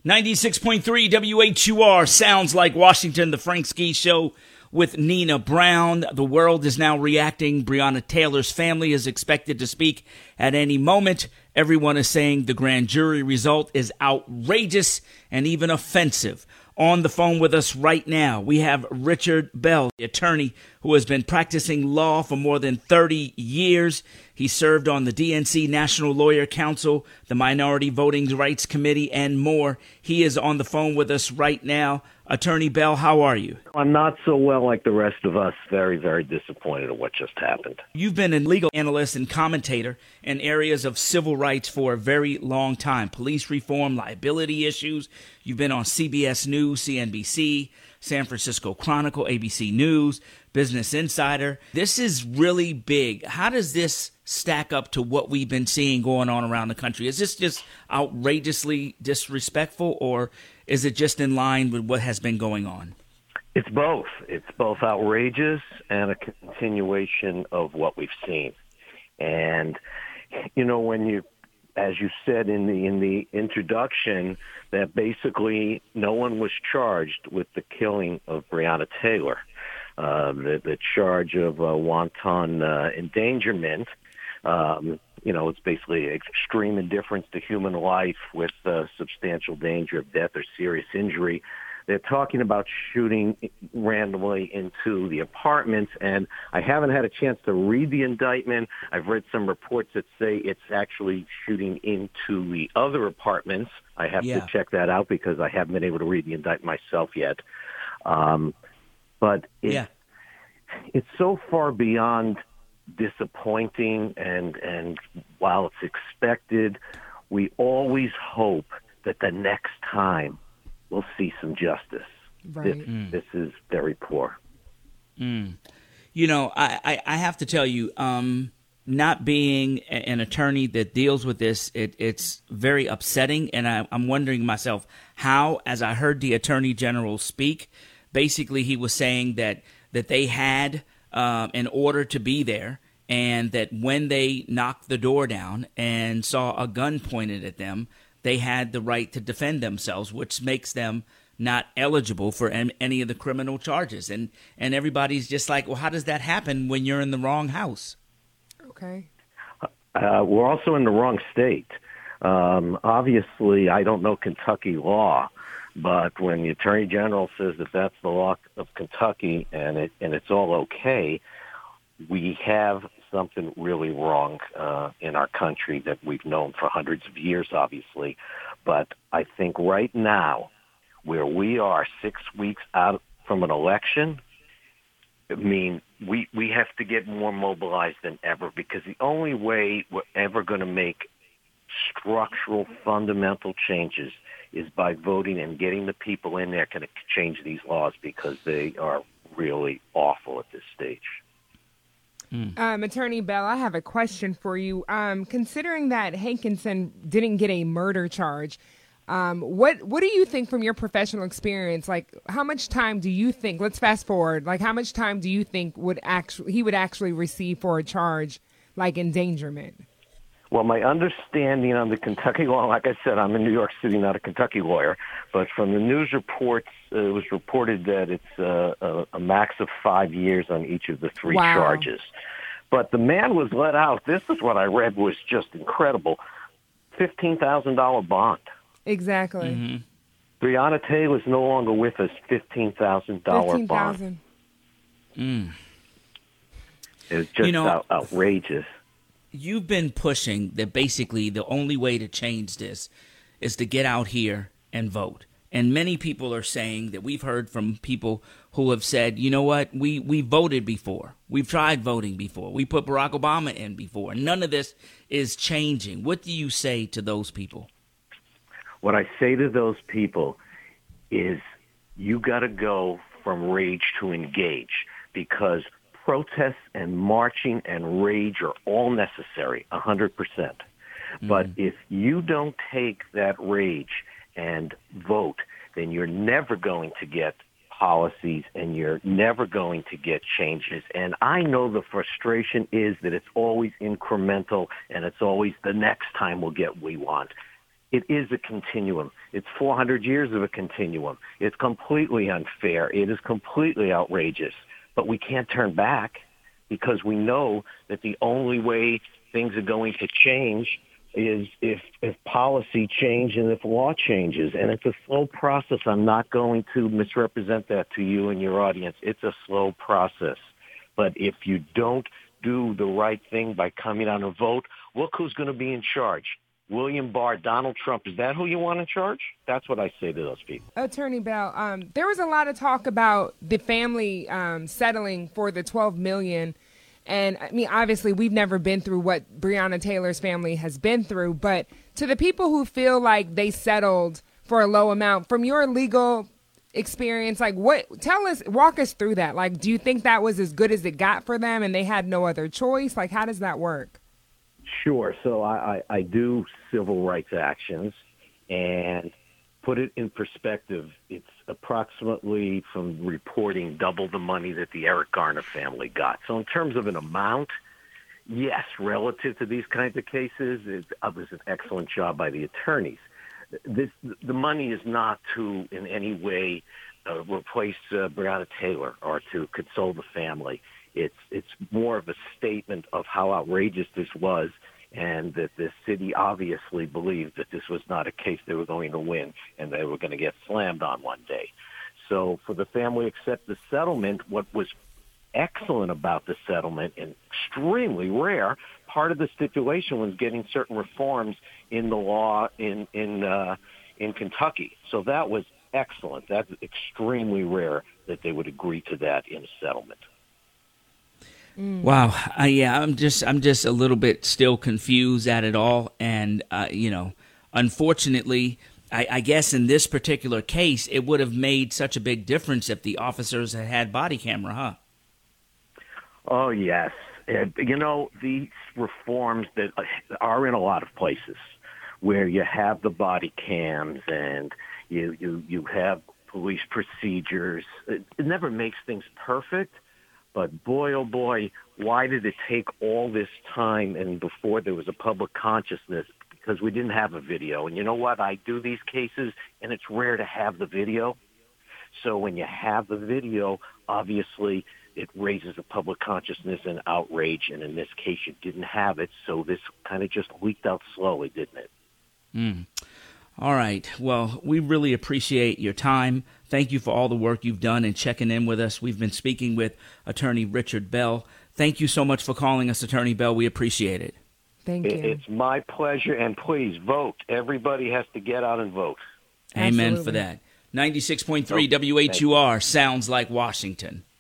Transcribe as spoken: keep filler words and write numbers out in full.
ninety-six point three W H U R sounds like Washington, the Frank Ski Show with Nina Brown. The world is now reacting. Breonna Taylor's family is expected to speak at any moment. Everyone is saying the grand jury result is outrageous and even offensive. On the phone with us right now, we have Richard Bell, the attorney who has been practicing law for more than thirty years. He served on the D N C National Lawyer Council, the Minority Voting Rights Committee, and more. He is on the phone with us right now. Attorney Bell, how are you? I'm not so well like the rest of us. Very, very disappointed at what just happened. You've been a legal analyst and commentator in areas of civil rights for a very long time. Police reform, liability issues. You've been on C B S News, C N B C, San Francisco Chronicle, A B C News, Business Insider. This is really big. How does this stack up to what we've been seeing going on around the country? Is this just outrageously disrespectful, or is it just in line with what has been going on? It's both. It's both outrageous and a continuation of what we've seen. And, you know, when you, as you said in the in the introduction, that basically no one was charged with the killing of Breonna Taylor. Uh, the, the charge of uh, wanton uh, endangerment, um, you know, it's basically extreme indifference to human life with uh, substantial danger of death or serious injury. They're talking about shooting randomly into the apartments, and I haven't had a chance to read the indictment. I've read some reports that say it's actually shooting into the other apartments. I have yeah. to check that out because I haven't been able to read the indictment myself yet. Um, but it, yeah. it's so far beyond disappointing, and, and while it's expected, we always hope that the next time we'll see some justice. Right. This, Mm. this is very poor. Mm. You know, I, I, I have to tell you, um, not being a, an attorney that deals with this, it, it's very upsetting. And I, I'm wondering myself how, as I heard the Attorney General speak, basically he was saying that, that they had um, an order to be there, and that when they knocked the door down and saw a gun pointed at them, they had the right to defend themselves, which makes them not eligible for any of the criminal charges. And and everybody's just like, well, how does that happen when you're in the wrong house? Okay. Uh, we're also in the wrong state. Um, obviously, I don't know Kentucky law, but when the Attorney General says that that's the law of Kentucky and it and it's all okay, we have something really wrong uh, in our country that we've known for hundreds of years, obviously. But I think right now, where we are six weeks out from an election, I mean, we, we have to get more mobilized than ever, because the only way we're ever going to make structural, fundamental changes is by voting and getting the people in there can change these laws, because they are really awful at this stage. Um, Attorney Bell, I have a question for you. Um, considering that Hankinson didn't get a murder charge, um, what what do you think from your professional experience? Like, how much time do you think? Let's fast forward. Like, how much time do you think would actually he would actually receive for a charge like endangerment? Well, my understanding on the Kentucky law, like I said, I'm in New York City, not a Kentucky lawyer, but from the news reports, uh, it was reported that it's uh, a, a max of five years on each of the three Wow. charges. But the man was let out. This is what I read was just incredible. fifteen thousand dollars bond. Exactly. Mm-hmm. Breonna Taylor is no longer with us, fifteen thousand dollars Fifteen bond. thousand. Mm. It's just You know, out, outrageous. You've been pushing that basically the only way to change this is to get out here and vote. And many people are saying that we've heard from people who have said, you know what, we, we voted before. We've tried voting before. We put Barack Obama in before. None of this is changing. What do you say to those people? What I say to those people is you got to go from rage to engage, because protests and marching and rage are all necessary, one hundred percent. Mm-hmm. But if you don't take that rage and vote, then you're never going to get policies and you're never going to get changes. And I know the frustration is that it's always incremental and it's always the next time we'll get what we want. It is a continuum. It's four hundred years of a continuum. It's completely unfair. It is completely outrageous. But we can't turn back because we know that the only way things are going to change is if, if policy change and if law changes. And it's a slow process. I'm not going to misrepresent that to you and your audience. It's a slow process. But if you don't do the right thing by coming out and vote, look who's going to be in charge. William Barr, Donald Trump. Is that who you want in charge? That's what I say to those people. Attorney Bell, um, there was a lot of talk about the family um, settling for the twelve million dollars. And, I mean, obviously, we've never been through what Breonna Taylor's family has been through. But to the people who feel like they settled for a low amount, from your legal experience, like, what? Tell us, walk us through that. Like, do you think that was as good as it got for them and they had no other choice? Like, how does that work? Sure. So I, I, I do civil rights actions, and put it in perspective, it's approximately, from reporting, double the money that the Eric Garner family got. So in terms of an amount, yes, relative to these kinds of cases, it, it was an excellent job by the attorneys. This, the money is not to in any way uh, replace uh, Breonna Taylor or to console the family. It's it's more of a statement of how outrageous this was, and that the city obviously believed that this was not a case they were going to win and they were going to get slammed on one day. So for the family to accept the settlement, what was excellent about the settlement and extremely rare, part of the stipulation was getting certain reforms in the law in in uh, in Kentucky. So that was excellent. That's extremely rare that they would agree to that in a settlement. Mm. Wow. Uh, yeah, I'm just I'm just a little bit still confused at it all. And, uh, you know, unfortunately, I, I guess in this particular case, it would have made such a big difference if the officers had had body camera, huh? Oh, yes. And, you know, these reforms that are in a lot of places where you have the body cams and you, you, you have police procedures. It, it never makes things perfect. But boy, oh boy, why did it take all this time and before there was a public consciousness? Because we didn't have a video. And you know what? I do these cases, and it's rare to have the video. So when you have the video, obviously it raises a public consciousness and outrage. And in this case, you didn't have it. So this kind of just leaked out slowly, didn't it? Mm. All right. Well, we really appreciate your time. Thank you for all the work you've done and checking in with us. We've been speaking with Attorney Richard Bell. Thank you so much for calling us, Attorney Bell. We appreciate it. Thank you. It's my pleasure. And please vote. Everybody has to get out and vote. Amen. Absolutely. For that. ninety-six point three W H U R sounds like Washington.